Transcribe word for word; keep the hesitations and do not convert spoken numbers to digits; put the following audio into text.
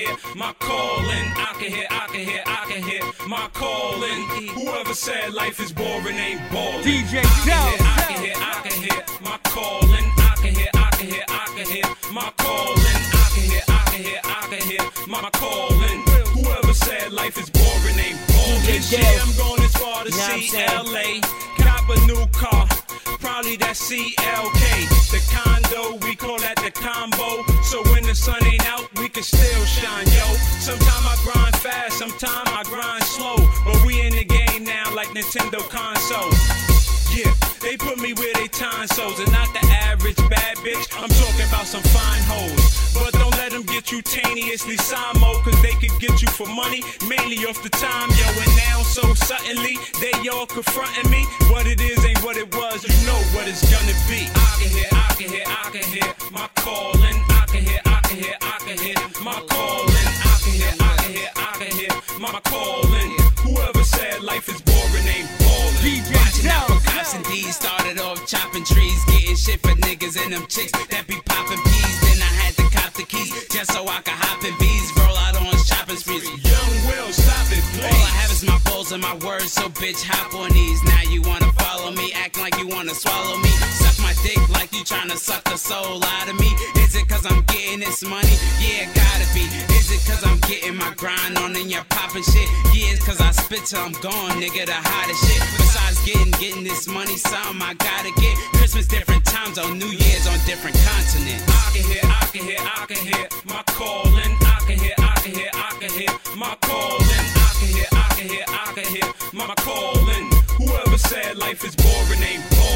hear my calling. I can hear, I can hear, I can hear my calling. Whoever said life is boring ain't ballin'. D J Joe, I can hear, I can hear my calling. I can hear, I can hear, I can hear my calling. I can hear, I can hear, I can hear my calling. Whoever said life is boring ain't ballin'. This year I'm going as far to see L A. Cop a new car. Probably that C L K, the condo, we call that the combo. So when the sun ain't out, we can still shine, yo. Sometime I grind fast, sometime I grind slow. But we in the game now like Nintendo console. Yeah, they put me where they tonsils and not the average bad bitch. I'm talking about some fine hoes. But don't let them get you tainiously Samo, cause they could get you for money, mainly off the time, yo. And now so suddenly, they all confronting me. What it is ain't what it was, you know what it's gonna be. I can hear, I can hear, I can hear my calling. I can hear, I can hear, I can hear my calling. I can hear, I can hear, I can hear my calling. Whoever said life is boring ain't ballin'. Watching out for cops and D's, started off chopping trees, getting shit for niggas and them chicks that be popping peas. Then I had to cop the keys just so I could hop in V's, roll out on shopping sprees. Young Will, stop it, please. All I have is my bowls and my words, so bitch hop on these. Now you wanna follow me, acting like you wanna swallow me. Suck my dick like you tryna suck the soul out of me. Is it cause I'm getting this money? Yeah, gotta be. Is it cause I'm getting my grind on and you're popping shit? Yeah, it's cause I spit till I'm gone, nigga, the hottest shit. Besides getting, getting this money, something I gotta get. Christmas different times on New Year's on different continents. I can hear, I can hear, I can hear my calling. I can hear, I can hear, I can hear my calling. I can hear, I can hear, I can hear my calling. Whoever said life is boring ain't boring.